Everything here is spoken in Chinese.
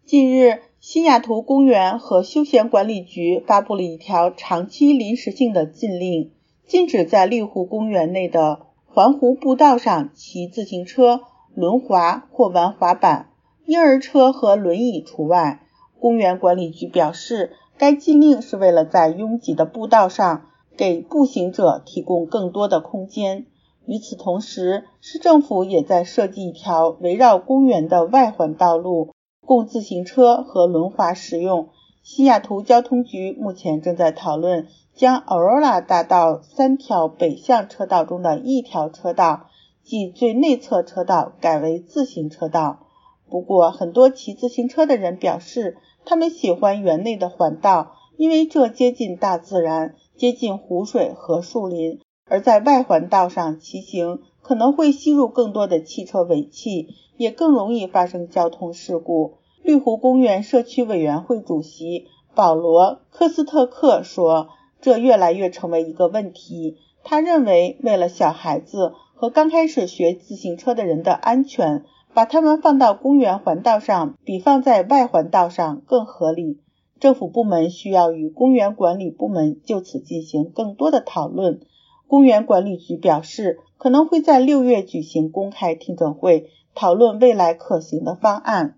近日，西雅图公园和休闲管理局发布了一条长期临时性的禁令，禁止在绿湖公园内的环湖步道上骑自行车、轮滑或玩滑板，婴儿车和轮椅除外。公园管理局表示，该禁令是为了在拥挤的步道上给步行者提供更多的空间。与此同时，市政府也在设计一条围绕公园的外环道路，供自行车和轮滑使用。西雅图交通局目前正在讨论将 Aurora 大道3条北向车道中的1条车道，即最内侧车道改为自行车道。不过，很多骑自行车的人表示，他们喜欢园内的环道，因为这接近大自然，接近湖水和树林，而在外环道上骑行可能会吸入更多的汽车尾气，也更容易发生交通事故。绿湖公园社区委员会主席保罗·科斯特克说，这越来越成为一个问题。他认为，为了小孩子和刚开始学自行车的人的安全，把他们放到公园环道上比放在外环道上更合理。政府部门需要与公园管理部门就此进行更多的讨论。公园管理局表示，可能会在6月举行公开听证会，讨论未来可行的方案。